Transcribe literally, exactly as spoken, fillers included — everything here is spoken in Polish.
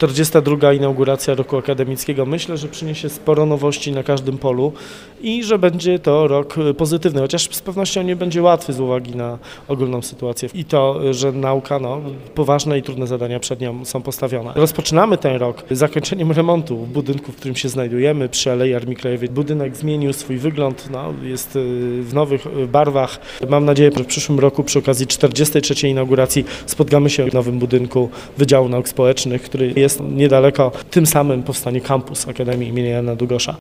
czterdziesta druga inauguracja roku akademickiego. Myślę, że przyniesie sporo nowości na każdym polu i że będzie to rok pozytywny, chociaż z pewnością nie będzie łatwy z uwagi na ogólną sytuację i to, że nauka, no, poważne i trudne zadania przed nią są postawione. Rozpoczynamy ten rok zakończeniem remontu budynku, w którym się znajdujemy przy Alei Armii Krajowej. Budynek zmienił swój wygląd, no, jest w nowych barwach. Mam nadzieję, że w przyszłym roku przy okazji czterdziestej trzeciej inauguracji spotkamy się w nowym budynku Wydziału Nauk Społecznych, który jest niedaleko. Tym samym powstanie kampus Akademii imienia Jana Długosza.